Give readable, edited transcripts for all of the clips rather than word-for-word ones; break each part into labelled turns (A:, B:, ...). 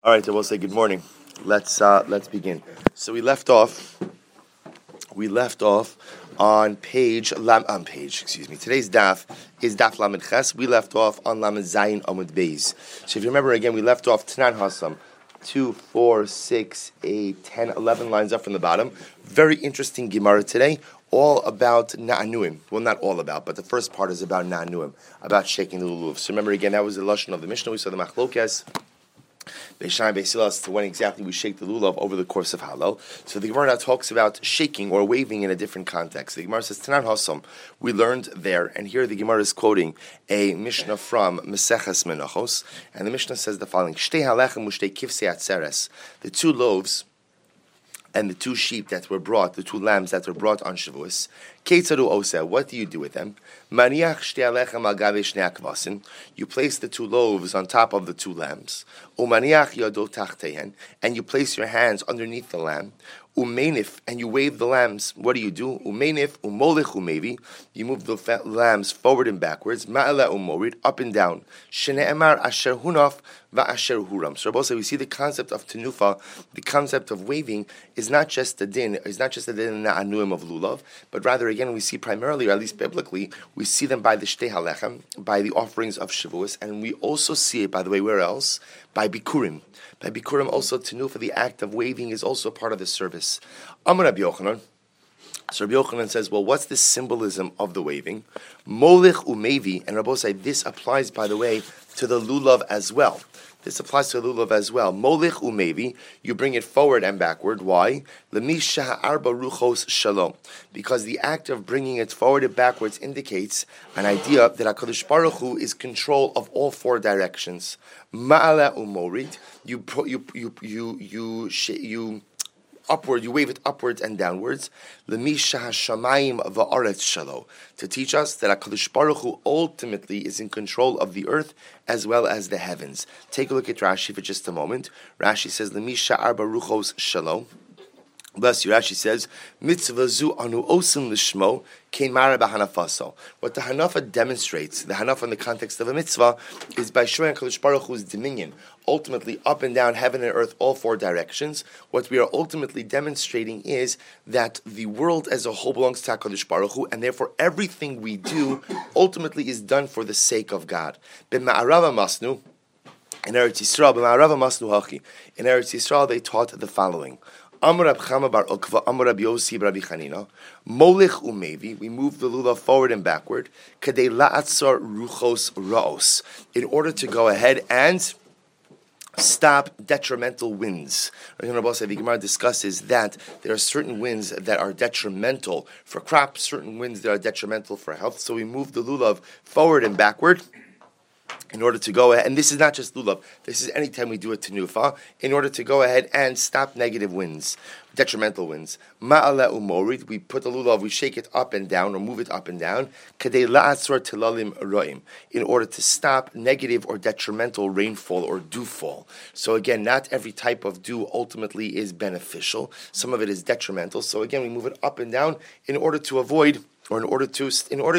A: All right, I will say good morning. Let's begin. So we left off on excuse me. Today's daf is daf Lamed Ches. We left off on Lamed Zayin Amud Beis. So if you remember again, we left off Tanan Hasam 2, 4, 6, 8, 10, 11 lines up from the bottom. Very interesting Gemara today, all about Na'anuim. Well, not all about, but the first part is about Na'anuim, about shaking the lulav. So remember again, that was the lashon of the Mishnah. We saw the Machlokes Beishan Beisilas to when exactly we shake the lulav over the course of Hallel. So the Gemara now talks about shaking or waving in a different context. The Gemara says Tanan Hasam. We learned there, and here the Gemara is quoting a Mishnah from Meseches Menachos, and the Mishnah says the following: Shtei halechem u'shtei kivsei atzeres. The two loaves and the two sheep that were brought, the two lambs that were brought on Shavuos, Keitzaru Oseh, what do you do with them? Maniach shtei alechem al gavei shnei akvasin. You place the two loaves on top of the two lambs. Umaniach yado tachtehen, and you place your hands underneath the lamb. Umenif, and you wave the lambs. What do? Umenif, umolich umevi. You move the lambs forward and backwards. Ma'ala umorid, up and down. Shene'emar asher hunaf va'asher huram. So Rabbi, we see the concept of tenufa, the concept of waving, is not just the din in Na'anuim of lulav, but rather again we see primarily, or at least biblically, we see them by the shtei halechem, by the offerings of Shavuos, and we also see it, by the way, where else? By Bikurim. By Bikurim also, tenufa, the act of waving, is also part of the service. Amar Rabbi Yochanan. So Rabbi Yochanan says, well, what's the symbolism of the waving? Molich umevi, and Rabbi said this applies, by the way, to the lulav as well. This applies to the lulav as well. Molich umevi, you bring it forward and backward. Why? Lemisha arba ruchos shalom. Because the act of bringing it forward and backwards indicates an idea that HaKadosh Baruch Hu is control of all four directions. Ma'ala umorid, you upward, you wave it upwards and downwards. Lemisha hashamayim va'aretz shalo, to teach us that HaKadosh Baruch Hu ultimately is in control of the earth as well as the heavens. Take a look at Rashi for just a moment. Rashi says, Lemisha arba ruchos shalo. Bless you. Rashi says, Mitzvah zu anu osim lishmo keimara b'hanafaso. What the Hanafa demonstrates, the Hanafa in the context of a mitzvah, is by showing HaKadosh Baruch Hu's dominion, ultimately up and down, heaven and earth, all four directions. What we are ultimately demonstrating is that the world as a whole belongs to HaKadosh Baruch Hu, and therefore everything we do ultimately is done for the sake of God. B'ma'arava masnu, in Eretz Yisrael, b'ma'arava masnu hachi. In Eretz Yisrael, they taught the following. Amar Rab Chama bar Okva, Amar Rab Yosi bar Rabbi Chanina, Molich umevi, we move the lulav forward and backward, Kadei la'atzar ruchos ra'os, in order to go ahead and stop detrimental winds. Rabbi Gemara discusses that there are certain winds that are detrimental for crops, certain winds that are detrimental for health, so we move the lulav forward and backward, in order to go ahead, and this is not just lulav, this is anytime we do a tenufa, in order to go ahead and stop negative winds, detrimental winds. Ma'ala umorid, we put the lulav, we shake it up and down, or move it up and down, kadei la'atzor tilalim roim, in order to stop negative or detrimental rainfall or dewfall. So again, not every type of dew ultimately is beneficial. Some of it is detrimental. So again, we move it up and down in order to avoid, or in order to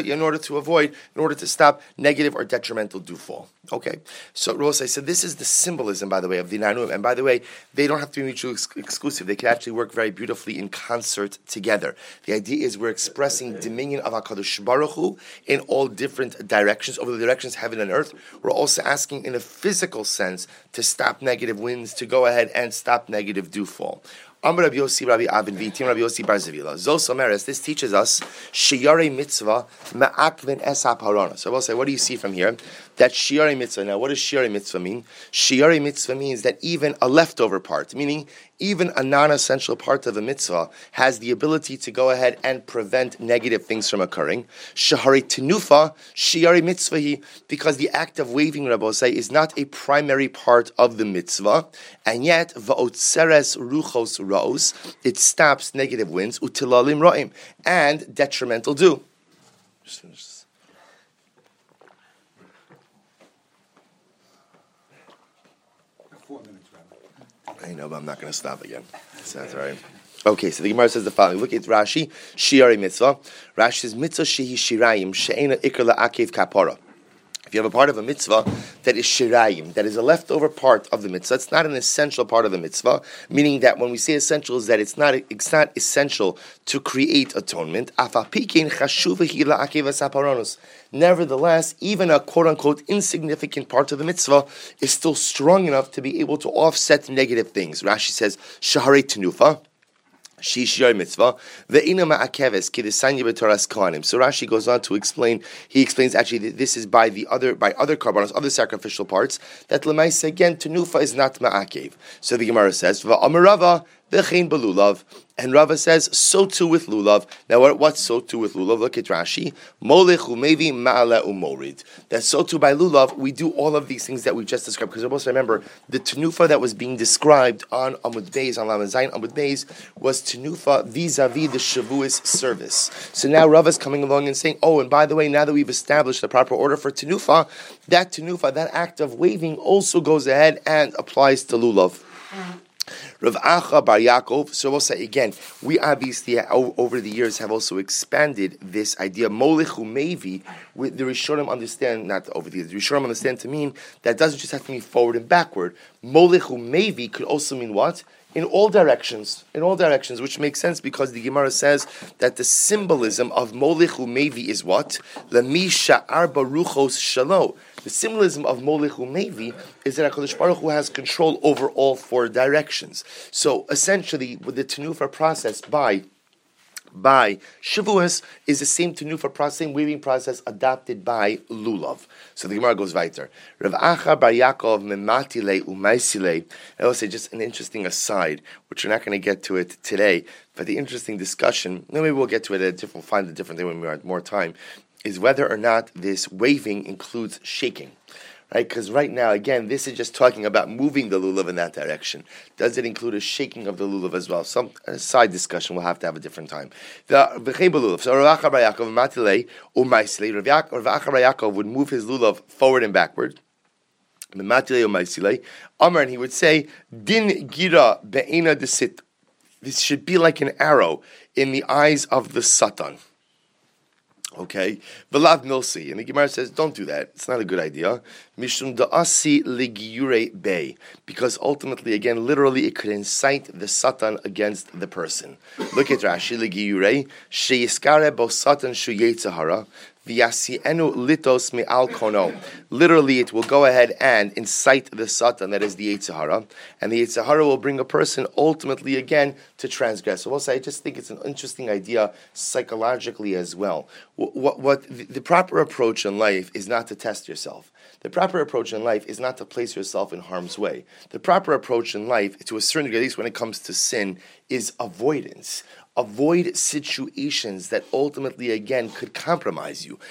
A: stop negative or detrimental dewfall. Okay, so Rosai said this is the symbolism, by the way, of the Na'anuim. And by the way, they don't have to be mutually exclusive. They can actually work very beautifully in concert together. The idea is we're expressing dominion of HaKadosh Baruch Hu in all different directions, over the directions heaven and earth. We're also asking in a physical sense to stop negative winds, to go ahead and stop negative dewfall. Amar Rabbi Yosi Rabbi Avin V'itim Rabbi Yosi Bar Zavila. Zos Omeres, this teaches us Shiyarei Mitzvah Ma'akvin Esap Harana. So I will say, what do you see from here? That Shiyarei Mitzvah. Now, what does Shiyarei Mitzvah mean? Shiyarei Mitzvah means that even a leftover part, meaning even a non-essential part of a mitzvah, has the ability to go ahead and prevent negative things from occurring. Shahari Tenufa, Shiyarei Mitzvahi, because the act of waving, Rabbi say, is not a primary part of the mitzvah, and yet Va'otzeres Ruchos Ra'os, it stops negative winds, Utilalim Ra'im, and detrimental dew. Just finish this. I know, but I'm not going to stop again. Sounds right. Okay, so the Gemara says the following. Look at Rashi, Shiari Mitzvah. Rashi says, Mitzvah shehi shirayim she'ena ikr la'akev kapara. If you have a part of a mitzvah that is shirayim, that is a leftover part of the mitzvah, it's not an essential part of the mitzvah, meaning that when we say essential is that it's not essential to create atonement. Nevertheless, even a quote-unquote insignificant part of the mitzvah is still strong enough to be able to offset negative things. Rashi says, Shaharei Tenufa, mitzvah, so Rashi goes on to explain. He explains actually that this is by other karbanos, other sacrificial parts. That lemaisa again, tenufa is not ma'akev. So the Gemara says, va'amarava v'chein belulav, and Rava says, so too with lulav. Now, what's so too with lulav? Look at Rashi. Molech umevi ma'ala umorid. That so too by lulav, we do all of these things that we just described. Because also remember, the tenufa that was being described on Amud Beis, on Lamed Zayin Amud Beis, was tenufa vis-a-vis the Shavuos service. So now Rava is coming along and saying, oh, and by the way, now that we've established the proper order for tenufa, that act of waving also goes ahead and applies to lulav. Rav Acha Bar Yaakov. So we'll say again, we obviously over the years have also expanded this idea. Molechu Mevi, with the Rishonim understand, not over the years, the Rishonim understand to mean that it doesn't just have to mean forward and backward. Molechu Mevi could also mean what? In all directions, which makes sense because the Gemara says that the symbolism of Molechu Mevi is what? Lemi Sha'ar Baruchos Shalo. The symbolism of Molechu Mevi is that HaKadosh Baruch Hu has control over all four directions. So essentially, with the Tenufa process by Shavuos is the same tenufa process, same weaving process adopted by lulav. So the Gemara goes weiter. Rav Acha Bar Yaakov mematile umaisile. I will say just an interesting aside, which we're not going to get to it today, but the interesting discussion. Maybe we'll get to it find a different day when we have more time. Is whether or not this waving includes shaking. Right, because right now, again, this is just talking about moving the lulav in that direction. Does it include a shaking of the lulav as well? Some side discussion we'll have to have a different time. So Rav Acha Bar Yaakov would move his lulav forward and backward. Amar, and he would say, Din gira be'ena desit. This should be like an arrow in the eyes of the Satan. Okay, Velav Milsi, and the Gemara says, don't do that. It's not a good idea. Mishum da'asi legiyure bay, because ultimately, again, literally, it could incite the Satan against the person. Look at Rashi legiyure sheyiskare bo Satan shu yetzahara. Litos me'al kono. Literally, it will go ahead and incite the Satan, that is the Yetzer Hara, and the Yetzer Hara will bring a person ultimately again to transgress. So also, I just think it's an interesting idea psychologically as well. The proper approach in life is not to test yourself. The proper approach in life is not to place yourself in harm's way. The proper approach in life, to a certain degree, at least when it comes to sin, is avoidance. Avoid situations that ultimately, again, could compromise you.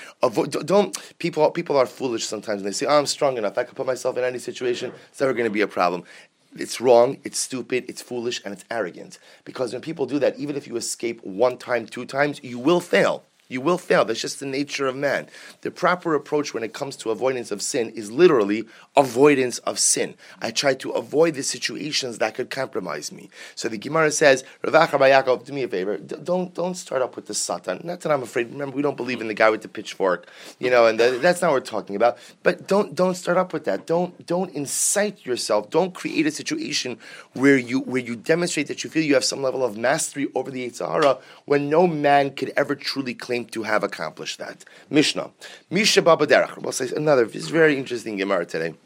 A: People are foolish sometimes, and they say, I'm strong enough, I can put myself in any situation, it's never going to be a problem. It's wrong, it's stupid, it's foolish, and it's arrogant. Because when people do that, even if you escape one time, two times, you will fail. You will fail. That's just the nature of man. The proper approach when it comes to avoidance of sin is literally avoidance of sin. I try to avoid the situations that could compromise me. So the Gemara says, Rav Acha Bar Yaakov, do me a favor. Don't start up with the Satan. Not that I'm afraid. Remember, we don't believe in the guy with the pitchfork, and that's not what we're talking about. But don't start up with that. Don't incite yourself. Don't create a situation where you demonstrate that you feel you have some level of mastery over the Yetzer Hara when no man could ever truly claim to have accomplished that. Mishnah. Misha ba b'derech. We'll say another. This is very interesting Gemara today.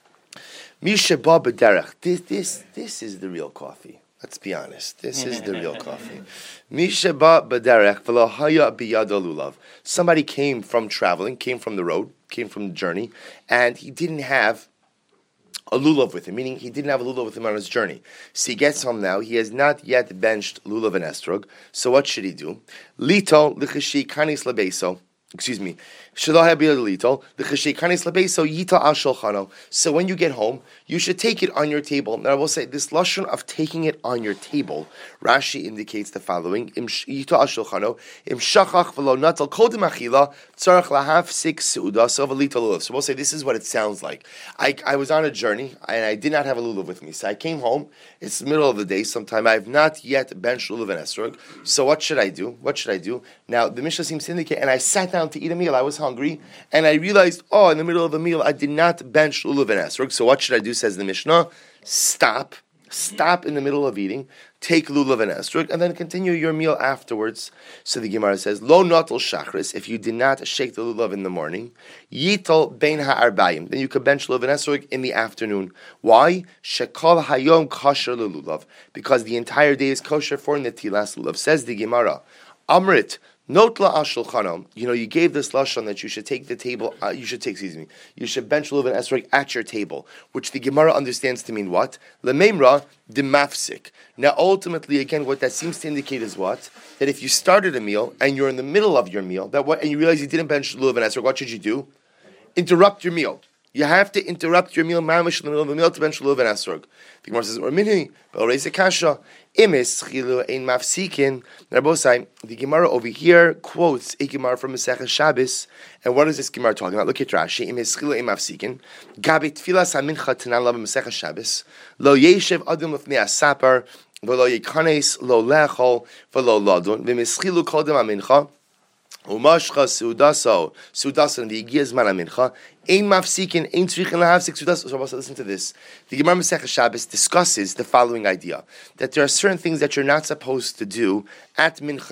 A: Misha ba b'derech. This is the real coffee. Let's be honest. This is the real coffee. Misha ba b'derech v'lo haya biyado lulav. Somebody came from traveling, came from the road, came from the journey, and he didn't have a lulav with him, meaning he didn't have a lulav with him on his journey. So he gets home now. He has not yet benched lulav and estrog. So what should he do? Lito l'cheshi kanis labeso. Excuse me. So when you get home, you should take it on your table. Now I will say this lashon of taking it on your table, Rashi indicates the following: So we'll say this is what it sounds like. I was on a journey and I did not have a lulav with me. So I came home. It's the middle of the day sometime. I have not yet benched lulav and esrog. So what should I do? Now the Mishnah seems to indicate, and I sat down to eat a meal. I was hungry. hungry, and I realized, in the middle of a meal, I did not bench lulav and esrog. So what should I do, says the Mishnah? Stop in the middle of eating, take lulav and esrog, and then continue your meal afterwards. So the Gemara says, Lo natal shachris, if you did not shake the lulav in the morning, yital bein ha'arbayim, then you could bench lulav and esrog in the afternoon. Why? Shekol hayom kosher lulav, because the entire day is kosher for netilas lulav. Says the Gemara, Amrit, Notla al shulchanom. You gave this lashon that you should take the table. You should bench lulav and esrog at your table, which the Gemara understands to mean what? Lememra demafsik. Now, ultimately, again, what that seems to indicate is what? That if you started a meal and you're in the middle of your meal, and you realize you didn't bench lulav and esrog, what should you do? Interrupt your meal. You have to interrupt your meal, mamish, in the middle of a meal to bench lulav and esrog. The Gemara says, "Ormini, b'oreis kasha, imis chilu ein mafsikin." Rabosai, the Gemara over here quotes a Gemara from Masechah Shabbos, and what is this Gemara talking about? Look at Rashi. Imis chilu ein mafsikin. Gabi tfilas hamincha tanan la b'Masechah Shabbos. Lo yeshev adam lefnei asapar, v'lo yikanes lo lechol v'lo ladun. V'mis chilu kodem hamincha. Umashcha sudaso and the Igiyaz man amincha ein mafsikin ein tzrichin lahavsik sudaso. So listen to this. The Gemara Masechah Shabbos discusses the following idea, that there are certain things that you're not supposed to do at mincha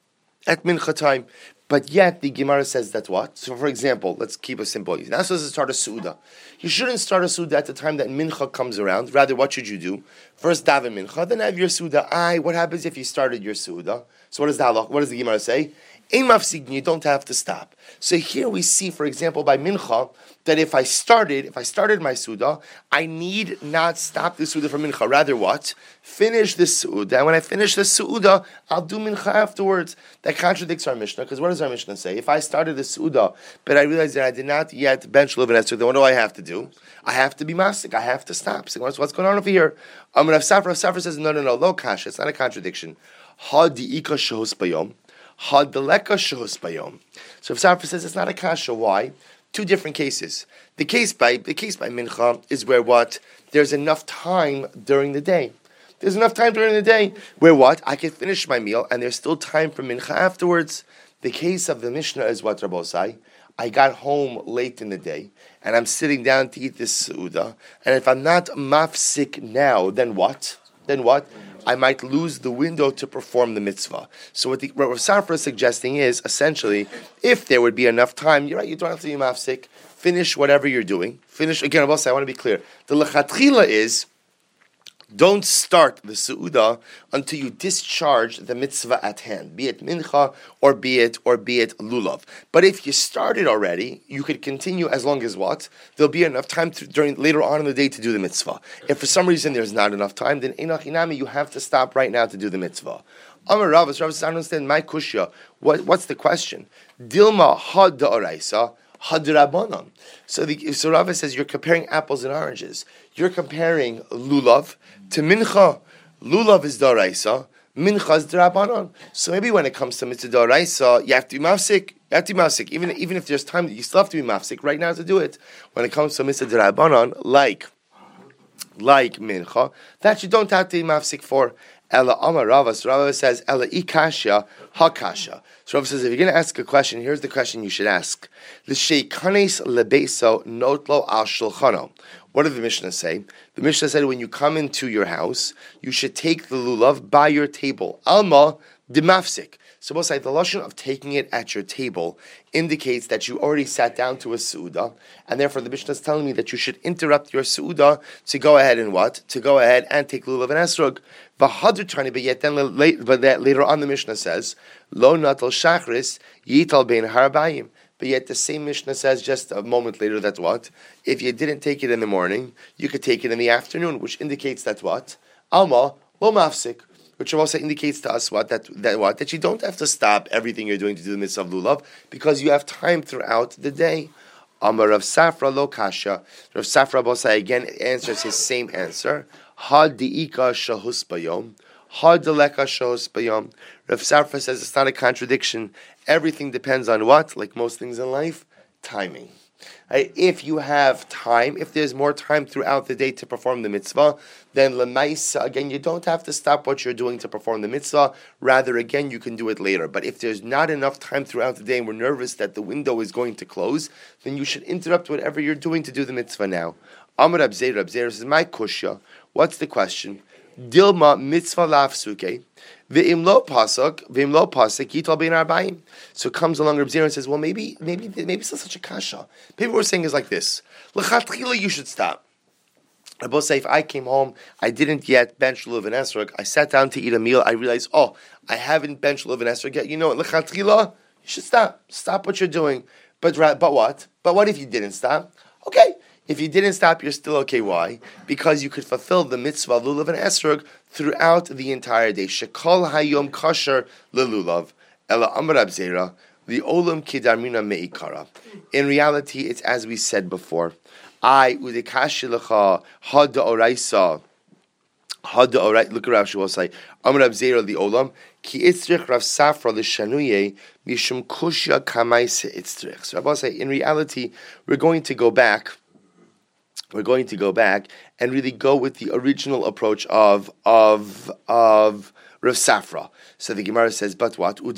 A: time. But yet the Gemara says that what? So for example, let's keep it simple. You're not supposed to start a suda. You shouldn't start a suda at the time that mincha comes around. Rather, what should you do? First daven mincha, then have your suda. What happens if you started your suda? So what does the Gemara say? Ein mafsik, you don't have to stop. So here we see, for example, by mincha, that if I started my suda, I need not stop the suda for mincha. Rather, what? Finish the suda. And when I finish the suda, I'll do mincha afterwards. That contradicts our Mishnah, because what does our Mishnah say? If I started the suda, but I realized that I did not yet bench lulav and esrog, then what do I have to do? I have to be masik. I have to stop. So what's going on over here? Rav Safra says, no, lo kasha. It's not a contradiction. Ha di'ika shehus bayom. Hadaleka shehus bayom. So if Safra says it's not a kasha, why? Two different cases. The case by mincha is where what? There's enough time during the day. There's enough time during the day where what? I can finish my meal and there's still time for mincha afterwards. The case of the Mishnah is what, Rabosai? I got home late in the day and I'm sitting down to eat this suda, and if I'm not mafsik now, then what? I might lose the window to perform the mitzvah. So what Rav Safra is suggesting is, essentially, if there would be enough time, you're right, you don't have to be mafsik, finish whatever you're doing. Again, I want to be clear. The lechatchila is, don't start the su'udah until you discharge the mitzvah at hand, be it mincha or be it lulav. But if you started already, you could continue as long as what? There'll be enough time later on in the day to do the mitzvah. If for some reason there's not enough time, then einach inami, you have to stop right now to do the mitzvah. Amar Rav says, I don't understand my kushya. What's the question? Dilma had da'oraisa. Hadrabanan. So Rava says you're comparing apples and oranges. You're comparing lulav to mincha. Lulav is daraisa, mincha is drabanan. So maybe when it comes to mitzvah daraisa, you have to be mafsik. Even if there's time, you still have to be mafsik right now to do it. When it comes to mitzvah drabanan, like mincha, that you don't have to be mafsik for. Ella Amar Rava. So Rava says, Ella ikasha hakasha. So Rava says, if you're going to ask a question, here's the question you should ask. L'sheikanes lebeso notlo al shulchano. What did the Mishnah say? The Mishnah said when you come into your house, you should take the lulav by your table. Alma demafsik. So both sides, the lashon of taking it at your table indicates that you already sat down to a su'udah, and therefore the Mishnah is telling me that you should interrupt your su'udah to go ahead and what? To go ahead and take lulav and esrog. But later on the Mishnah says, Lo natal shachris yital bein harbayim. But yet the same Mishnah says just a moment later that what? If you didn't take it in the morning, you could take it in the afternoon, which indicates that what? Alma lo mafsik. Which also indicates to us that you don't have to stop everything you're doing to do the mitzvah of lulav, because you have time throughout the day. Amar Rav Safra lo kasha. Rav Safra Bosai again answers his same answer. Had diika shahus bayom. Had deleka shahus bayom. Rav Safra says it's not a contradiction. Everything depends on what? Like most things in life, timing. Right? If you have time, if there's more time throughout the day to perform the mitzvah, then lemaisa, again, you don't have to stop what you're doing to perform the mitzvah. Rather, again, you can do it later. But if there's not enough time throughout the day and we're nervous that the window is going to close, then you should interrupt whatever you're doing to do the mitzvah now. Amar Rab Zera says, my kushya, what's the question? Dilma mitzvah lafsuke. V'im lo pasuk yital bein arbaim. So comes along Reb Zera and says, well, maybe it's not such a kasha. Maybe what we're saying is like this: L'chatchila, you should stop. I both say, if I came home, I didn't yet bench lulav and esrog, I sat down to eat a meal, I realized, I haven't benched lulav and esrog yet. You know what? L'chatchila, you should stop. Stop what you're doing. But what? But what if you didn't stop? Okay. If you didn't stop, you're still okay. Why? Because you could fulfill the mitzvah lulav and esrog throughout the entire day. Shekol hayom kasher lelulav ela amar Rab Zera the olam kidarmina meikara. In reality, it's as we said before. I udekashi lecha had oraisa. Look at Rashi will say amar Rab Zera the olam ki itzrich Rav Safra l'shanuye mishum kushya kamaise itzrich. So Rabbi say, in reality, we're going to go back and really go with the original approach of Rav Safra. So the Gemara says, but what? So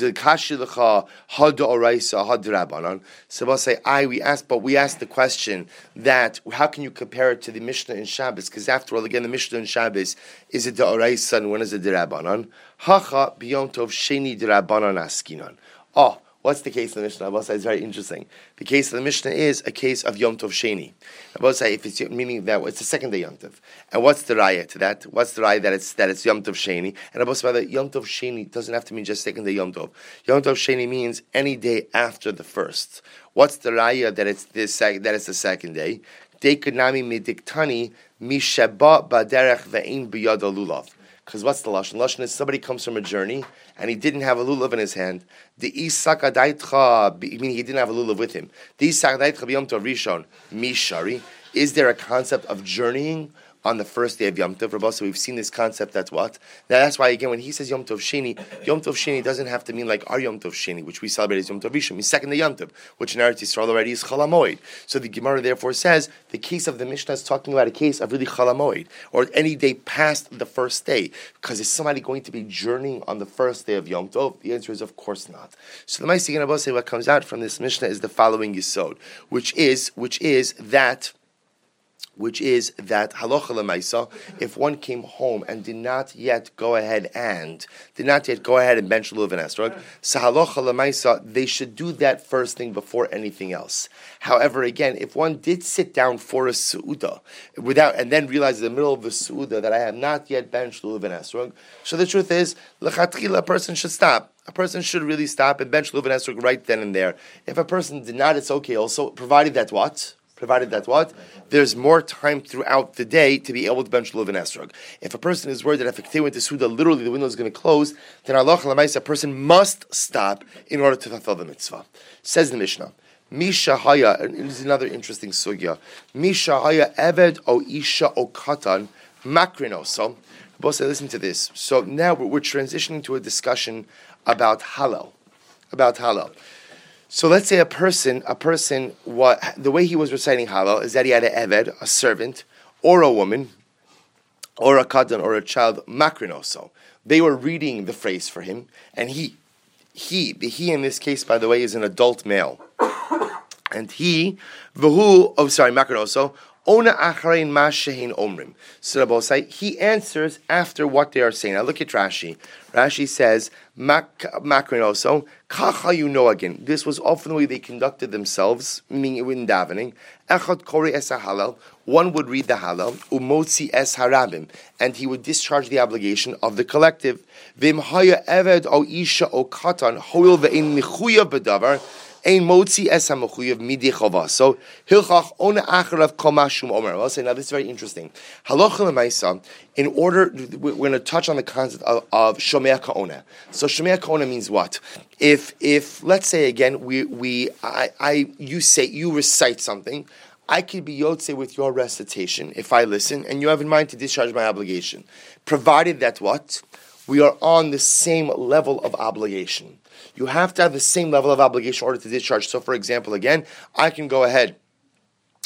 A: we'll say, we asked the question that how can you compare it to the Mishnah in Shabbos? Because after all, again, the Mishnah in Shabbos is it d'oraisa and when is it d'Rabbanan? Hacha b'yom tov sheni d'Rabbanan askinan. What's the case of the Mishnah? It's very interesting. The case of the Mishnah is a case of Yom Tov Sheni. If it's meaning that it's the second day Yom Tov. And what's the raya to that? What's the raya that it's Yom Tov Sheni? And that Yom Tov Sheni doesn't have to mean just second day Yom Tov. Yom Tov Sheni means any day after the first. What's the raya that it's the second day? Dekunami midiktani misheba baderech ve'in biyad lulav. Because what's the lashon? Lashon is somebody comes from a journey and he didn't have a lulav in his hand. The isakadaitcha, meaning he didn't have a lulav with him. The isakadaitcha b'yom tov rishon mishari. Is there a concept of journeying on the first day of Yom Tov? Rabbi, so we've seen this concept. That's what. Now that's why again when he says Yom Tov Sheni doesn't have to mean like our Yom Tov Sheni, which we celebrate as Yom Tov Rishon. Means second day Yom Tov, which in Eretz Yisrael already is Chol HaMoed. So the Gemara therefore says the case of the Mishnah is talking about a case of really Chol HaMoed, or any day past the first day. Because is somebody going to be journeying on the first day of Yom Tov? The answer is of course not. So the Ma'aseh Rabbi say what comes out from this Mishnah is the following yisod, which is that halacha lemaisa, if one came home and did not yet go ahead and bench lulav and esrog, so halacha lemaisa, they should do that first thing before anything else. However, again, if one did sit down for a seuda and then realize in the middle of the seuda that I have not yet benched lulav and esrog, so the truth is, lechatchila, a person should stop. A person should really stop and bench lulav and esrog right then and there. If a person did not, it's okay also, provided that what? There's more time throughout the day to be able to bench lulav and esrog. If a person is worried that if they went to Suda, literally the window is going to close, then halacha l'maisa, a person must stop in order to fulfill the mitzvah. Says the Mishnah, Misha haya, and this is another interesting sugya, Misha haya eved o isha o katan makrino. So, both say, listen to this. So now we're transitioning to a discussion about halal. So let's say a person, the way he was reciting halal is that he had an eved, a servant, or a woman, or a katan, or a child, makrinoso. They were reading the phrase for him, and he in this case, by the way, is an adult male. And makrinoso, Ona acharein ma shehin omrim. So Rabosai, he answers after what they are saying. Now look at Rashi. Rashi says, makrinoso, kacha you know again. This was often the way they conducted themselves, meaning in davening. Echad kori es halal. One would read the halal, umotzi es harabim, and he would discharge the obligation of the collective. Vim haya eved o isha o katan, hoil ve'in michuya bedavar, ein motzi es hamechuyev midi chava. So hilchach ona acharav komashum omer. I'll say now this is very interesting. Halacha l'maisa. In order, we're going to touch on the concept of shomea ka'ona. So shomea ka'ona means what? If let's say again you recite something, I could be yotze with your recitation if I listen, and you have in mind to discharge my obligation, provided that what? We are on the same level of obligation. You have to have the same level of obligation in order to discharge. So, for example, again, I can go ahead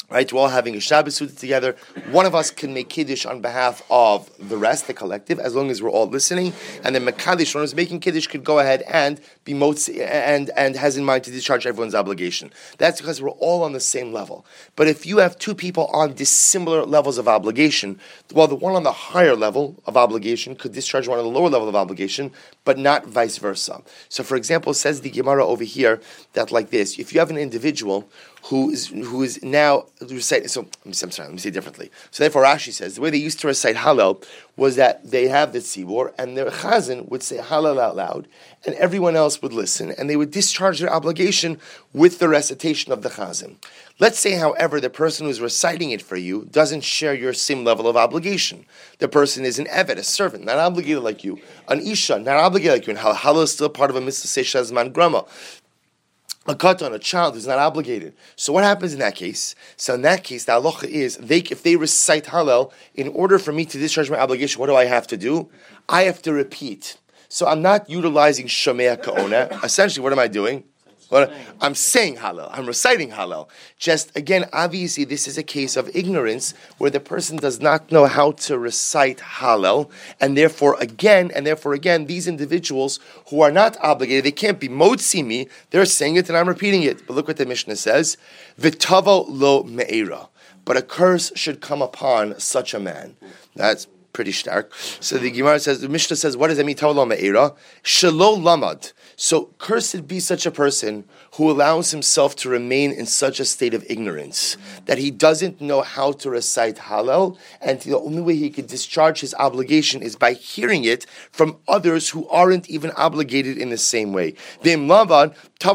A: Right, we're all having a Shabbos Suda together. One of us can make Kiddush on behalf of the rest, the collective, as long as we're all listening. And then Mekadosh, one who's making Kiddush, could go ahead and be motzi and has in mind to discharge everyone's obligation. That's because we're all on the same level. But if you have two people on dissimilar levels of obligation, well, the one on the higher level of obligation could discharge one on the lower level of obligation, but not vice versa. So, for example, says the Gemara over here that like this: if you have an individual who is now reciting, so I'm sorry, let me say it differently. So therefore Rashi says, the way they used to recite Hallel was that they have the tzibur, and their chazan would say Hallel out loud, and everyone else would listen, and they would discharge their obligation with the recitation of the chazan. Let's say, however, the person who's reciting it for you doesn't share your same level of obligation. The person is an eved, a servant, not obligated like you, an isha, not obligated like you, and Hallel is still part of a mitzvah seisha zman grama. A katan, a child who's not obligated. So what happens in that case? So in that case, the halacha is, if they recite Hallel, in order for me to discharge my obligation, what do I have to do? I have to repeat. So I'm not utilizing Shomea Ka'ona. Essentially, what am I doing? Well, I'm saying Hallel. I'm reciting Hallel. Just, again, obviously, this is a case of ignorance where the person does not know how to recite Hallel, and therefore, again, these individuals who are not obligated, they can't be motzi me, they're saying it and I'm repeating it. But look what the Mishnah says, V'tavo lo me'era. But a curse should come upon such a man. That's pretty stark. So the Gemara says, the Mishnah says, what does that mean? Tavo lo me'era. Shelo lamad. So, cursed be such a person who allows himself to remain in such a state of ignorance that he doesn't know how to recite Hallel, and the only way he can discharge his obligation is by hearing it from others who aren't even obligated in the same way. So, both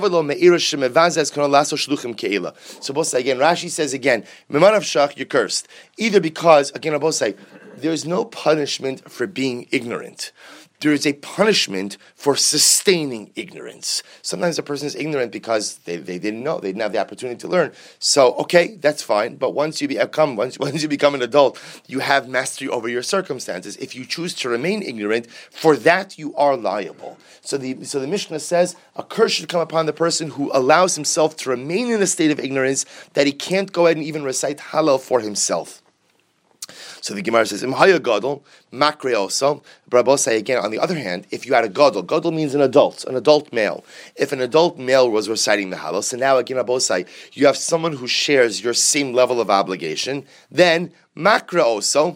A: again, Rashi says again, you're cursed. Either because, again, both say, there's no punishment for being ignorant. There is a punishment for sustaining ignorance. Sometimes a person is ignorant because they didn't know, they didn't have the opportunity to learn. So, okay, that's fine. But once you become an adult, you have mastery over your circumstances. If you choose to remain ignorant, for that you are liable. So the Mishnah says a curse should come upon the person who allows himself to remain in a state of ignorance that he can't go ahead and even recite Hallel for himself. So the Gemara says, Imhaya Gadol, Makre also. But Rabosai, again, on the other hand, if you had a Gadol means an adult male. If an adult male was reciting the Hallel, so now again, Rabosai, you have someone who shares your same level of obligation, then Makre also,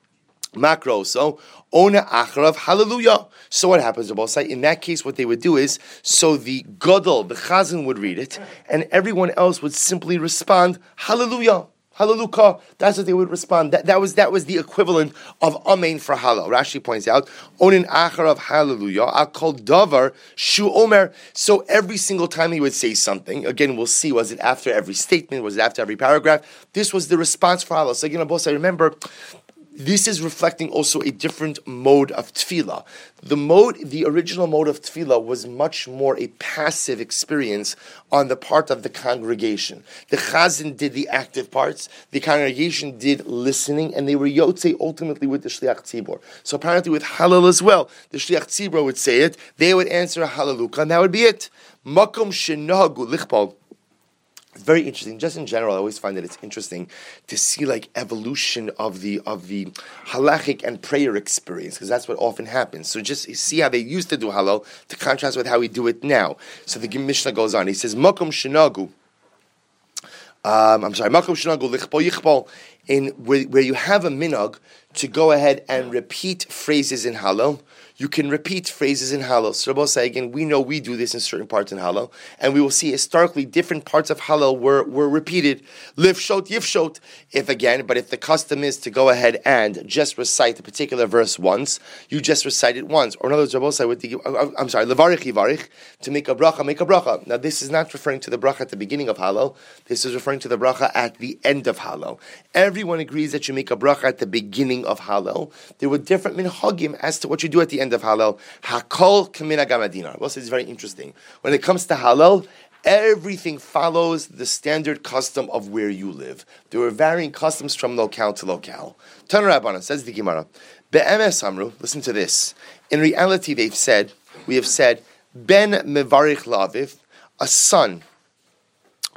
A: Ona Acharav, hallelujah. So what happens, Rabosai? In that case, what they would do is, so the Gadol, the Chazan would read it, and everyone else would simply respond, hallelujah. Hallelujah. That's what they would respond. That was the equivalent of Amen for Hallel. Rashi points out, Onin Acharav Hallelujah, Akol Davar Shu Omer. So every single time he would say something, again, we'll see, was it after every statement, was it after every paragraph? This was the response for Hallel. So again, boss, I remember, this is reflecting also a different mode of tefillah. The original mode of tefillah was much more a passive experience on the part of the congregation. The chazan did the active parts, the congregation did listening, and they were yotze ultimately with the shliach tzibur. So apparently with Hallel as well, the shliach tzibur would say it, they would answer Hallelujah, and that would be it. Makom shenahagu lichpal. It's very interesting. Just in general, I always find that it's interesting to see like evolution of the halachic and prayer experience, because that's what often happens. So just see how they used to do Hallel to contrast with how we do it now. So the Mishnah goes on. He says, "Makom shenagu." Makom shenagu lichpol yichpol. In where you have a minhag to go ahead and repeat phrases in Hallel. You can repeat phrases in Hallel. So Rabbi say again, we know we do this in certain parts in Hallel, and we will see historically different parts of Hallel were repeated. Liv shot, yif shot. If the custom is to go ahead and just recite a particular verse once, you just recite it once. Or in other words, Rabbi say levarich yivarich, to make a bracha, make a bracha. Now this is not referring to the bracha at the beginning of Hallel. This is referring to the bracha at the end of Hallel. Everyone agrees that you make a bracha at the beginning of Hallel. There were different minhagim as to what you do at the end of Hallel. Hakol kamina gamadina. Well, it's very interesting. When it comes to Hallel, everything follows the standard custom of where you live. There were varying customs from locale to locale. Tan Rabbanan, says the Gemara, Be'emes Amru, listen to this. In reality, we have said, Ben mevarich laviv, a son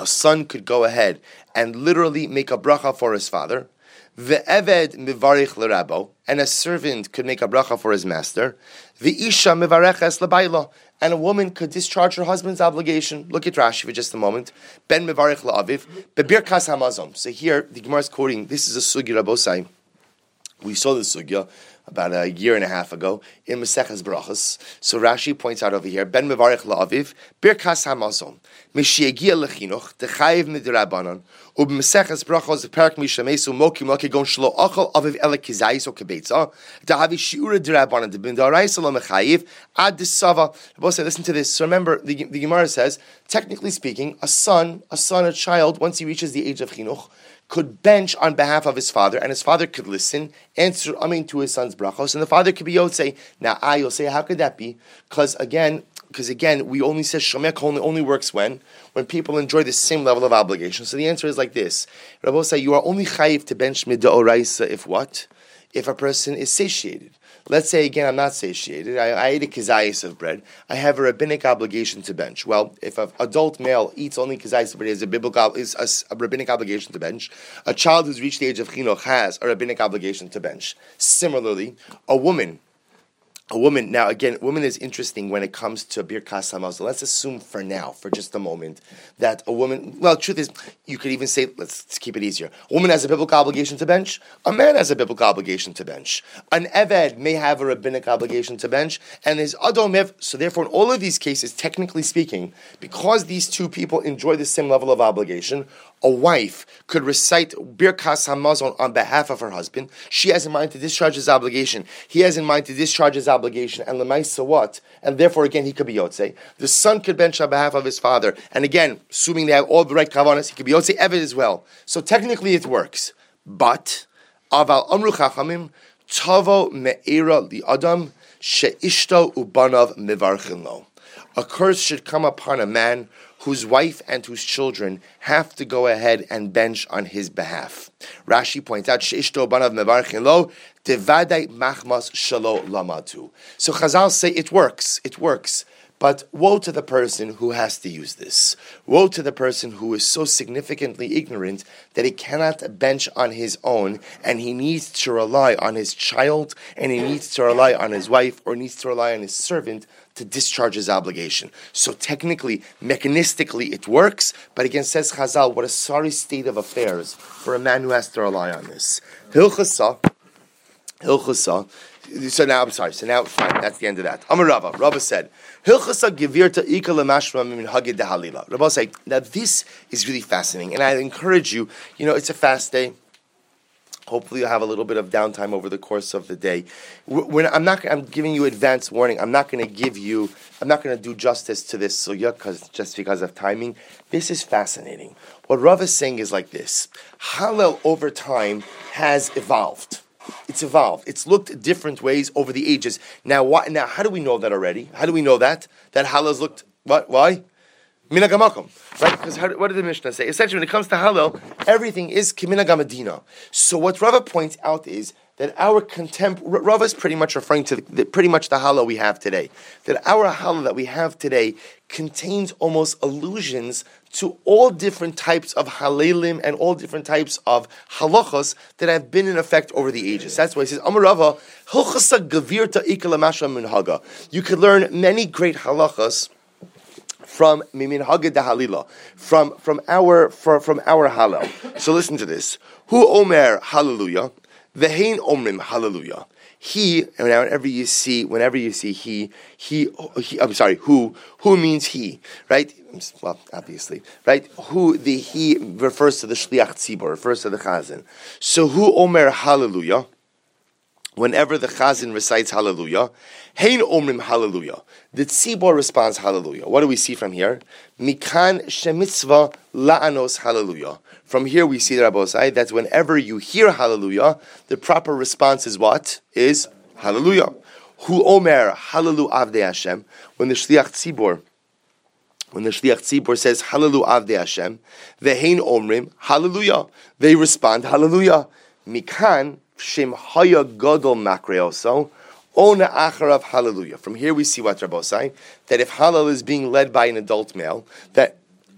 A: a son could go ahead and literally make a bracha for his father. Ve'eved mivarich l'rabo, and a servant could make a bracha for his master. Ve'isha mivareches l'bayla, and a woman could discharge her husband's obligation. Look at Rashi for just a moment. Ben mivarich la'aviv, bebirkas hamazon. So here, the Gemara is quoting, this is a sugya Rabosai. We saw this sugya about a year and a half ago in Maseches Brachos. So Rashi points out over here, Ben mevarich la'aviv, birkas hamazon, mishiagia lechinuch, dechayiv midrabanan, ub'Maseches Brachos perak mishamesu moki gon shlo achol aviv ele kizayis o kebetza, dahavi shiura drabanan debin daraisa lo mechayiv ad disava. Listen to this. So remember, the Gemara says, technically speaking, a child, once he reaches the age of chinuch, could bench on behalf of his father, and his father could listen, answer amen to his son's brachos, and the father could be yotzei. Now, you'll say, how could that be? Because again, we only say shomek only works when people enjoy the same level of obligation. So the answer is like this: Rabbi say you are only chayiv to bench mid'oraisa if what? If a person is satiated. Let's say again, I'm not satiated. I ate a kizayis of bread. I have a rabbinic obligation to bench. Well, if an adult male eats only kizayis of bread, is a rabbinic obligation to bench. A child who's reached the age of chinuch has a rabbinic obligation to bench. Similarly, a woman. Now again, woman is interesting when it comes to birkas hamazon. Let's assume for now, for just a moment, that a woman, well, truth is, you could even say, let's keep it easier. A woman has a biblical obligation to bench. A man has a biblical obligation to bench. An eved may have a rabbinic obligation to bench, and his adom ev. So therefore, in all of these cases, technically speaking, because these two people enjoy the same level of obligation, a wife could recite birkas hamazon on behalf of her husband. She has in mind to discharge his obligation. He has in mind to discharge his obligation. And lemaisa what? And therefore, again, he could be yotzei. The son could bench on behalf of his father. And again, assuming they have all the right kavanas, he could be yotzei eved as well. So technically, it works. But aval amru chachamim tavo me'era li adam she'ishto ubanav mivarchin lo. A curse should come upon a man whose wife and whose children have to go ahead and bench on his behalf. Rashi points out, She'ishto banav mevarchin lo, devadai machmas shalo lamatu. So Chazal say it works. But woe to the person who has to use this. Woe to the person who is so significantly ignorant that he cannot bench on his own, and he needs to rely on his child, and he needs to rely on his wife, or needs to rely on his servant to discharge his obligation. So technically, mechanistically, it works, but again, says Chazal, what a sorry state of affairs for a man who has to rely on this. Hilchasa. So now, fine, that's the end of that. Amar Rava. Rava said, Hilchasa gevirta ika lemashma min hagid dehalila. Rava said, now this is really fascinating, and I encourage you, it's a fast day. Hopefully you'll have a little bit of downtime over the course of the day. I'm giving you advance warning. I'm not going to do justice to this sugya just because of timing. This is fascinating. What Rav is saying is like this. Hallel over time has evolved. It's evolved. It's looked different ways over the ages. Now, how do we know that already? How do we know that Hallel's looked, what? Why? Minagamakom, right? Because what did the Mishnah say? Essentially, when it comes to Hallel, everything is kiminagamadina. So what Rava points out is that our Rava is pretty much referring to the Hallel we have today. That our Hallel that we have today contains almost allusions to all different types of Halelim and all different types of halachos that have been in effect over the ages. That's why he says, Amar Rava, Hilchasa gavirta ika lemasha minhaga. You could learn many great halachos from Mimin Hagid Halila, from our Hallel. So listen to this. Hu Omer Hallelujah, Vehein Omrim Hallelujah. He, and whenever you see he, I'm sorry, who means he, right? Well, obviously, right? Who, the he refers to the Shliach Tzibor, refers to the Chazan. So Hu Omer Hallelujah. Whenever the Chazan recites Hallelujah, Hein Omrim Hallelujah. The Tzibor responds Hallelujah. What do we see from here? Mikan Shemitzvah La'anos Hallelujah. From here we see the Rabbosai that whenever you hear Hallelujah, the proper response is what? Is Hallelujah. Hu Omer Hallelu Avdei Hashem. When the Shliach Tzibor says Hallelu Avdei Hashem, Vehein Omrim Hallelujah. They respond Hallelujah. Mikan Shem Haya Gadol Makreoso, Ona Acharav Hallelujah. From here we see what Rabbi saying, that if Hallel is being led by an adult male, that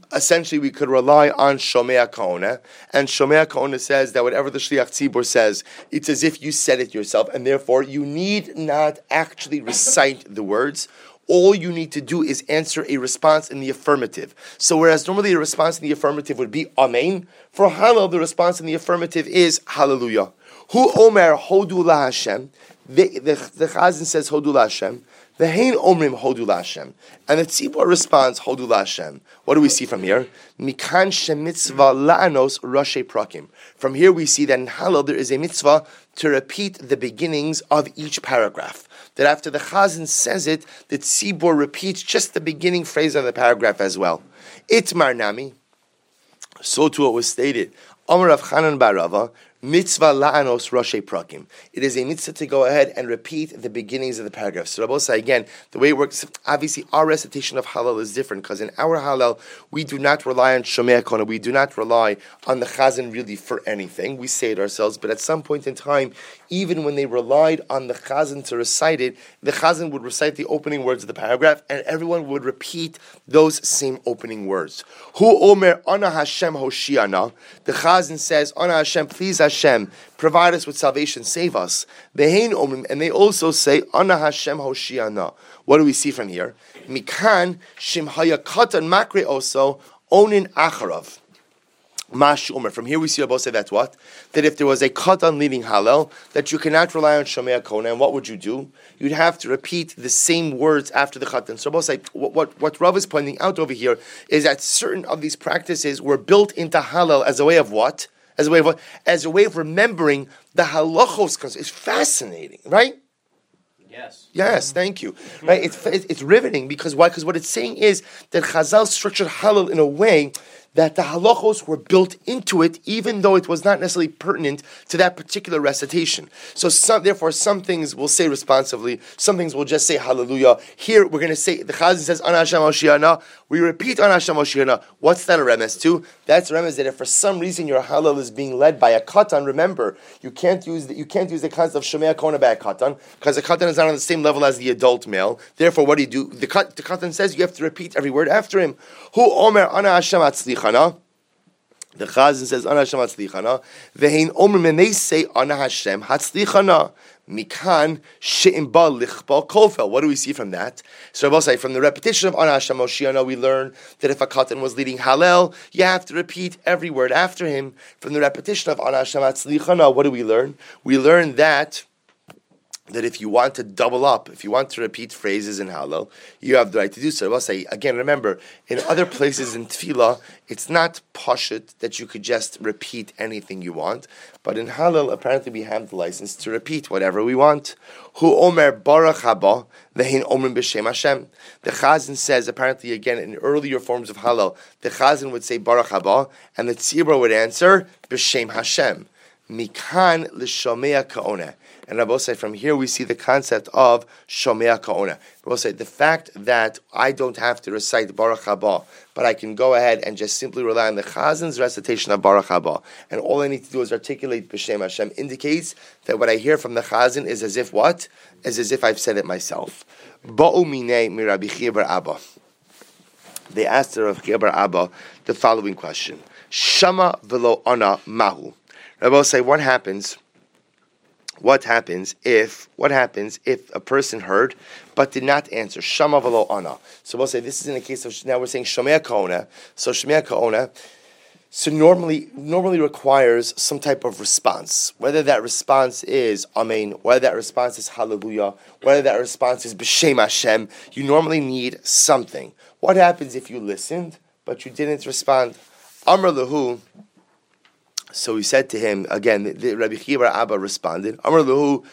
A: essentially we could rely on Shomea Ka'ona, and Shomea Ka'ona says that whatever the Shliach Tzibur says, it's as if you said it yourself, and therefore you need not actually recite the words. All you need to do is answer a response in the affirmative. So whereas normally a response in the affirmative would be Amen, for Hallel the response in the affirmative is Hallelujah. Hu Omer Hodu La Hashem. The Chazan says Hodu La Hashem. The Hein Omrim Hodu La Hashem. And the Tzibor responds Hodu La Hashem. What do we see from here? Mikan Shemitzvah La'anos Rashi Prakim. From here we see that in Hallel there is a mitzvah to repeat the beginnings of each paragraph. That after the Chazan says it, the Tzibor repeats just the beginning phrase of the paragraph as well. Itmar Nami. So too it was stated. Amar Rav Chanan bar Rava. Mitzvah la'anos Rashi prakim. It is a mitzvah to go ahead and repeat the beginnings of the paragraph. So Rabbi say again, the way it works, obviously our recitation of Hallel is different because in our Hallel, we do not rely on Shomea Ka'ona. We do not rely on the Chazan really for anything. We say it ourselves, but at some point in time, even when they relied on the Chazan to recite it, the Chazan would recite the opening words of the paragraph and everyone would repeat those same opening words. Hu Omer Ana Hashem Hoshiana. The Chazan says, Ana Hashem, please Hashem, provide us with salvation, save us. And they also say, Ana Hashem Hoshiana. What do we see from here? Mikan Shim Haya Katan Makre also Onin Acharav. Mash Umer. From here we see Rabbi say that's what? That if there was a Katan leading Hallel, that you cannot rely on Shomea Ka'ona, and what would you do? You'd have to repeat the same words after the Katan. So Rabbi say, what Rav is pointing out over here is that certain of these practices were built into Hallel as a way of what? As a way of what? As a way of remembering the halachos. It's fascinating, right? Yes, thank you. Right? It's riveting because why? Because what it's saying is that Chazal structured Hallel in a way that the halachos were built into it, even though it was not necessarily pertinent to that particular recitation. So therefore, some things we'll say responsively, some things we'll just say hallelujah. Here, we're going to say, the Chazan says, Ana Hashem Hoshiana. We repeat Ana Hashem Hoshiana. What's that a remez to? That's a remez that if for some reason your hallel is being led by a katan, remember, you can't use the concept of Shomea Ka'ona by a katan, because the katan is not on the same level as the adult male. Therefore, what do? The katan says you have to repeat every word after him. Hu Omer Ana Hashem Atzlichana. The Chazan says Ana Hashem Hatzlichana. Ve'hein Omer, and they say Ana Hashem Hatzlichana. Mikan she'im ba lichba kofel. What do we see from that? So Rabbi say, from the repetition of Ana Hashem Hoshiana, we learn that if a katan was leading Hallel, you have to repeat every word after him. From the repetition of Ana Hashem Hatzlichana, what do we learn? We learn that if you want to double up, if you want to repeat phrases in Hallel, you have the right to do so. I'll say, again, remember, in other places in Tefillah, it's not pashut that you could just repeat anything you want, but in Hallel, apparently we have the license to repeat whatever we want. Hu Omer Baruch Haba, Ve'hin Omrim B'Shem Hashem. The Chazan says, apparently again, in earlier forms of Hallel, the Chazan would say Baruch Haba, and the Tzibur would answer B'Shem Hashem. Mikan L'Shomea Ka'ona. And Rabbi say, from here we see the concept of Shomea Ka'ona. Rabbi say, the fact that I don't have to recite Baruch Haba, but I can go ahead and just simply rely on the Chazan's recitation of Baruch Haba, and all I need to do is articulate B'Shem Hashem, indicates that what I hear from the Chazan is as if what? As if I've said it myself. Ba'u minei mi Rabbi Chiya bar Abba. They asked Rabbi Chiya bar Abba the following question. Shama v'lo ana mahu. Rabbi say, what happens if a person heard but did not answer? Shama v'lo ana. So we'll say this is in the case of, now we're saying Shomea Ka'ona. So Shomea Ka'ona, so normally requires some type of response. Whether that response is Amen, whether that response is Hallelujah, whether that response is B'Shem Hashem, you normally need something. What happens if you listened but you didn't respond? Amar Lahu. So he said to him, again, the Rabbi Chiya bar Abba responded, Amar Lahu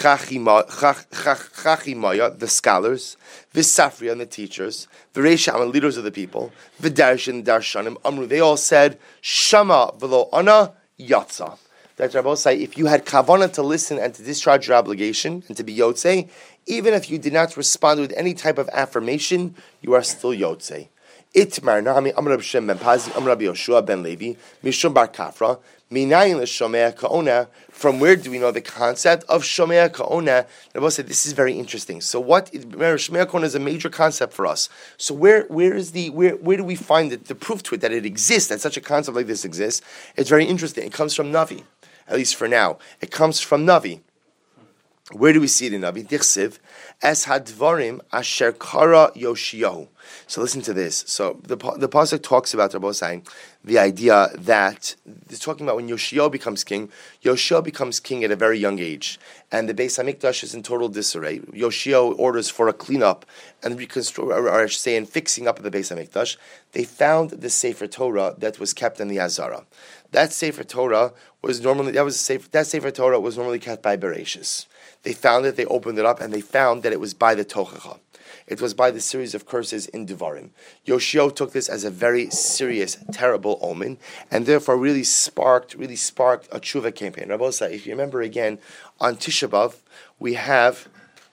A: Chachimaya, the scholars, V'Safriya, the teachers, V'Reisham, the leaders of the people, V'Darshan, Darshanim, Amru, they all said, Shama v'lo ana yatsa. That Rabbi say, if you had kavanah to listen and to discharge your obligation and to be yotzei, even if you did not respond with any type of affirmation, you are still yotzei. Itmar Nami Amr Rabbi Shem ben Pazi Amr Rabbi Yoshua ben Levi Mishum Bar Kafra Minayin l'shomea ka'ona. From where do we know the concept of shomea ka'ona? Rabbi said this is very interesting. So remember, shomea ka'ona is a major concept for us. So where do we find the proof to it that it exists, that such a concept like this exists? It's very interesting. It comes from Navi, at least for now. It comes from Navi. Where do we see it in Navi? Dichsiv, es hadvarim asher kara Yoshiyahu. So listen to this. So the pasuk talks about Rabbi saying the idea that it's talking about when Yoshiyahu becomes king. Yoshiyahu becomes king at a very young age, and the Beis Hamikdash is in total disarray. Yoshiyahu orders for a cleanup and and fixing up of the Beis Hamikdash. They found the Sefer Torah that was kept in the Azara. That Sefer Torah was normally kept by Bereshis. They found it, they opened it up, and they found that it was by the Tochacha. It was by the series of curses in Devarim. Yoshiyahu took this as a very serious, terrible omen, and therefore really sparked a tshuva campaign. Rabbi Osai, if you remember again, on Tisha B'Av, we have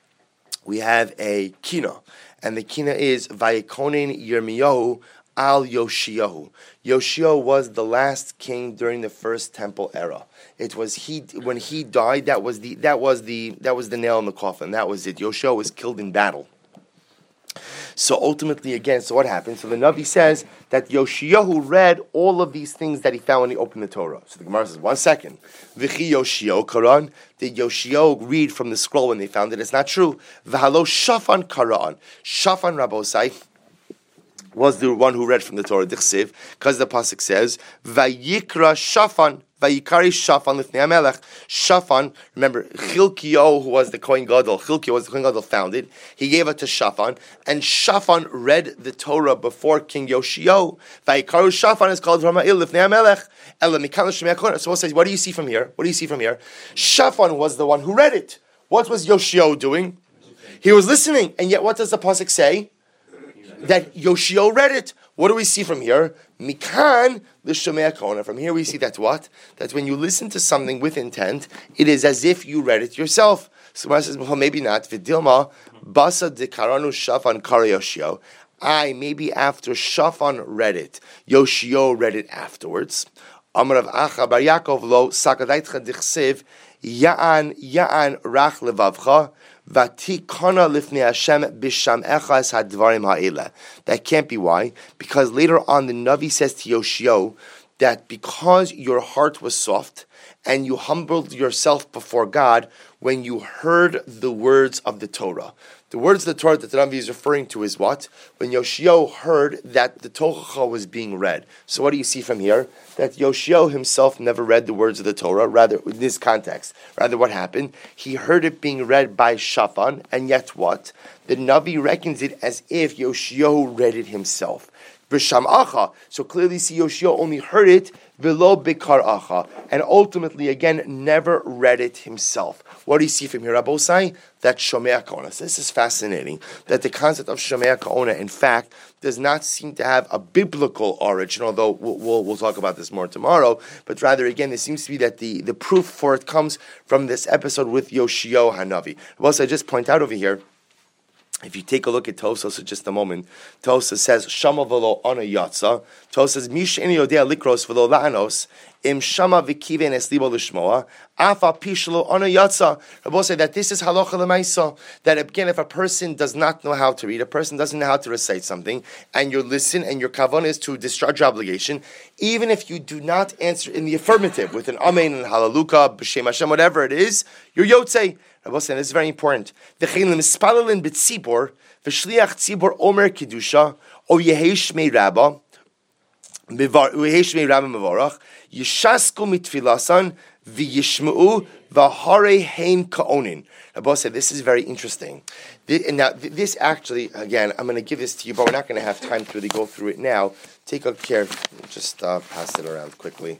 A: a kina, and the kina is Vayikonen Yirmiyahu al Yoshiyahu. Yoshiyahu was the last king during the first temple era. It was when he died. That was the nail in the coffin. That was it. Yoshiyahu was killed in battle. So ultimately, again, so what happened? So the Navi says that Yoshiyahu read all of these things that he found when he opened the Torah. So the Gemara says, 1 second. V'chi Yoshiyahu Karan. Did Yoshiyahu read from the scroll when they found it? It's not true. V'halo Shafan Karan. Shafan Rabbosai was the one who read from the Torah, Dichsiv, because the pasuk says, Vayikra Shafan, Vayikari Shafan Lifnei HaMelech. Shafan, remember, Chilkiyahu, who was the Kohen Gadol, found it. He gave it to Shafan, and Shafan read the Torah before King Yoshiyahu. Vayikaru Shafan is called Rama'il Lifnei HaMelech. Ela Mikal Shemei HaKohen. So what says, what do you see from here? Shafan was the one who read it. What was Yoshiyahu doing? He was listening, and yet what does the pasuk say? That Yoshiyahu read it. What do we see from here? Mikan l'shomea ka'ona. From here we see that what? That when you listen to something with intent, it is as if you read it yourself. So Gemara says, well, maybe not. V'dilma basa dekaranu Shafan kara Yoshiyahu. Maybe after Shafan read it, Yoshiyahu read it afterwards. Amar Rav Acha bar Yaakov lo sakadaitcha dichsev ya'an rach levavcha. That can't be why, because later on the Navi says to Yoshiyahu that because your heart was soft and you humbled yourself before God when you heard the words of the Torah. The words of the Torah that the Navi is referring to is what? When Yoshiyahu heard that the Tochacha was being read. So what do you see from here? That Yoshiyahu himself never read the words of the Torah, rather in this context. Rather what happened? He heard it being read by Shafan, and yet what? The Navi reckons it as if Yoshiyahu read it himself. B'shamacha. So clearly see Yoshiyahu only heard it below bikar acha, and ultimately again never read it himself. What do you see from here, Rabbi Osai? That shomea ka'ona. So this is fascinating. That the concept of shomea ka'ona, in fact, does not seem to have a biblical origin. Although we'll talk about this more tomorrow. But rather, again, it seems to be that the proof for it comes from this episode with Yoshiyahu Hanavi. Rabbi Osai, I just point out over here. If you take a look at Tosas for just a moment, Tosas says, Shama v'lo ana yatsa. Tosas says, Mish eni yodea likros v'lo la'anos, im shama v'kiven es libo l'shmoa, afa pishlo ana yatsa. Rabbi say that this is halacha l'maisa, that again, if a person does not know how to read, a person doesn't know how to recite something, and you listen, and your kavan is to discharge your obligation, even if you do not answer in the affirmative, with an amen and halaluka, b'shem Hashem, whatever it is, you're yotzei. Rabbi saying this is very important. V'chein l'mispalelin b'tzibor, v'shliach tzibor omer kedusha, o yehesh mei rabba, mevarach, yishasku mitfilasan, v'yishmeu, v'harei heim ka'onin. Rabbi said this is very interesting. Now, this actually, again, I'm going to give this to you, but we're not going to have time to really go through it now. Take good care. Just pass it around quickly.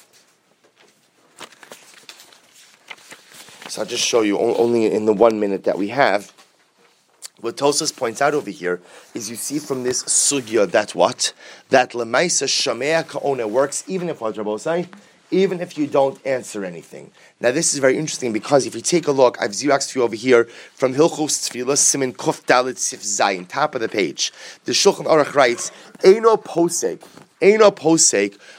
A: So I'll just show you only in the 1 minute that we have. What Tosas points out over here is you see from this sugya that what? That lemaisa shamea ka'ona works even if what Rabbi say, even if you don't answer anything. Now this is very interesting because if you take a look, I've xeroxed for you over here from Hilchos Tefillah Simin Kuf Dalet Sif Zayin, top of the page. The Shulchan Aruch writes, Eino posek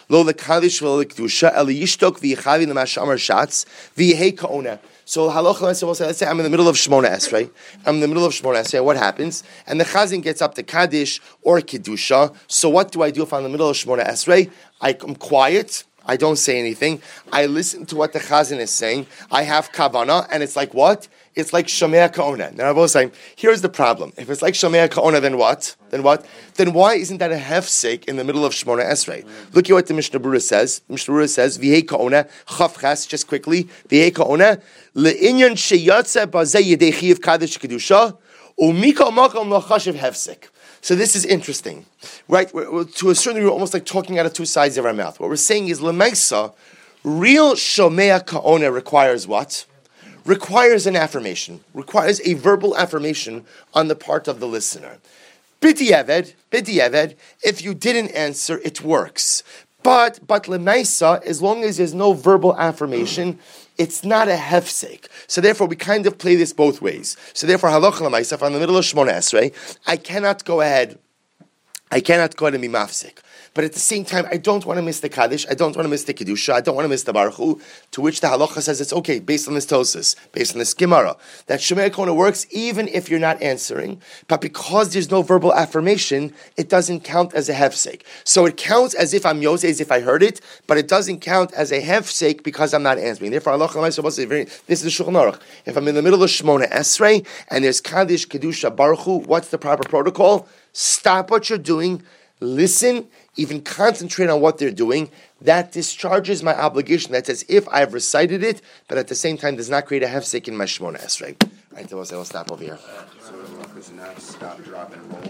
A: lo lekadish v'lo lekdusha el yishtok v'yichavi l'mashamar shatz v'yehei ka'ona. So halacha, let's say I'm in the middle of Shmona Esrei. I'm in the middle of Shmona Esrei. What happens? And the chazan gets up to Kaddish or Kedusha. So what do I do if I'm in the middle of Shmona Esrei? I'm quiet. I don't say anything. I listen to what the chazan is saying. I have kavana, and it's like what? It's like Shomea Ka'ona. Now, I was saying, here's the problem. If it's like Shomea Ka'ona, then what? Then what? Then why isn't that a hefsek in the middle of Shmona Esrei? Look at what the Mishnah Berurah says. The Mishnah Berurah says, V'hei Ka'ona, Chaf Ches, just quickly, V'hei Ka'ona, Le'inyan sheyatze bazeh yedei chiyav kaddish kedusha, u'mika makam l'chashiv hefsek. So this is interesting, right? To a certain degree, we're almost like talking out of two sides of our mouth. What we're saying is, L'meisa, real Shomea Ka'ona requires what? Requires an affirmation, requires a verbal affirmation on the part of the listener. B'diavad, if you didn't answer, it works. But l'maisa, as long as there's no verbal affirmation, it's not a hefsek. So therefore, we kind of play this both ways. So therefore, halacha l'maisa, if I'm in the middle of Shmona Esrei, I cannot go ahead and be mafsik. But at the same time, I don't want to miss the Kaddish, I don't want to miss the Kedusha, I don't want to miss the Baruch Hu, to which the halacha says it's okay, based on this Tosis, based on this Gemara, that Shomea Ka'ona works even if you're not answering, but because there's no verbal affirmation, it doesn't count as a hefsek. So it counts as if I'm Yosei, as if I heard it, but it doesn't count as a hefsek because I'm not answering. Therefore, halacha this is the Shulchan Aruch. If I'm in the middle of Shmona Esrei, and there's Kaddish, Kedusha, Baruch Hu, what's the proper protocol? Stop what you're doing, listen, even concentrate on what they're doing. That discharges my obligation. That's as if I've recited it, but at the same time does not create a hefsek in my Shmona Esrei. All right, so we'll stop over here.